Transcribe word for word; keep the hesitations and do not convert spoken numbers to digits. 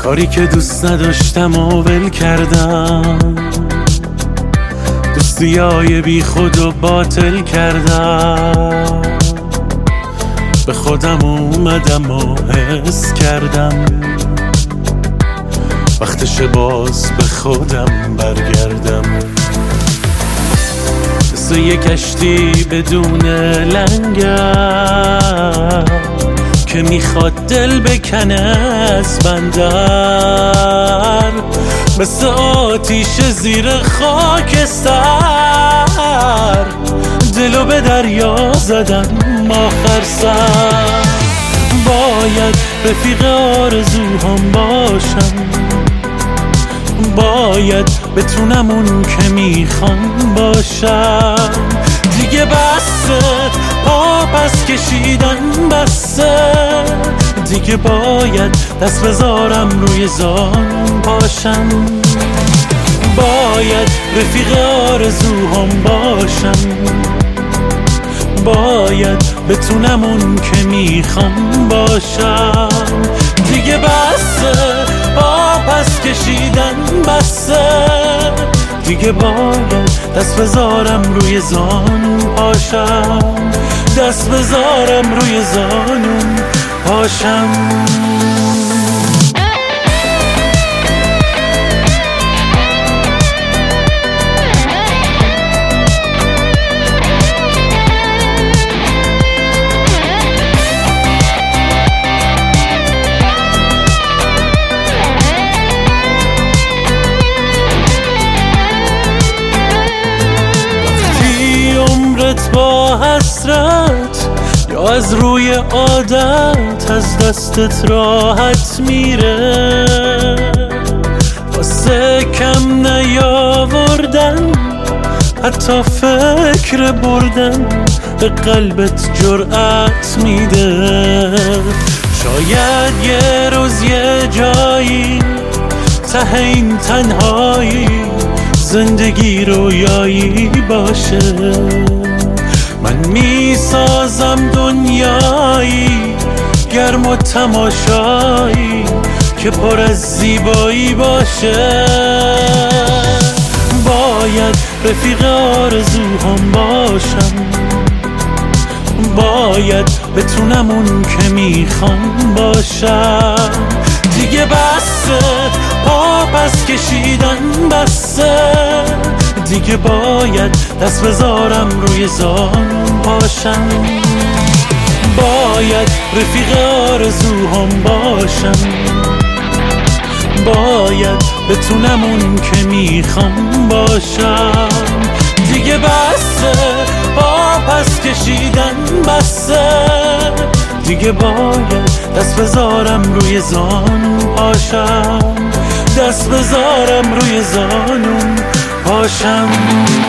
کاری که دوست نداشتم و ول کردم، دوستیای بی خود و باطل کردم. به خودم اومدم و حس کردم وقتش باز به خودم برگردم. مثل یه کشتی بدون لنگر که میخواد دل بکنه از بندر، مثل آتیش زیر خاکستر دلو به دریا زدم آخر سر. باید رفیق آرزوهام باشم، باید بتونم اون که میخوام باشم. دیگه بسه پا پس کشیدن بسه، دیگه باید دست بذارم روی زان پاشم. باید رفیق آرزوهام باشم، باید بتونم اون که میخوام باشم. دیگه بسه پا پس کشیدن بسه، دیگه باید دست بذارم روی زانون پاشم، دست بذارم روی زانون پاشم. با حسرت یا از روی عادت از دستت راحت میره، واسه کم نیاوردن حتی فکر بردن به قلبت جرأت میده. شاید یه روز یه جایی ته این تنهایی زندگی رویایی باشه، من میسازم دنیایی گرم و تماشایی که پر از زیبایی باشه. باید رفیق آرزوهام باشم، باید بتونم اون که میخوام باشم. دیگه بسه پا پس کشیدن بسه، دیگه باید دست بذارم روی زان پاشم. باید رفیق آرزوهام باشم، باید بتونم اون که میخوام باشم. دیگه بسه پا پس کشیدن بسه، دیگه باید دست بذارم روی زانون پاشم، دست بذارم روی زانون پاشم.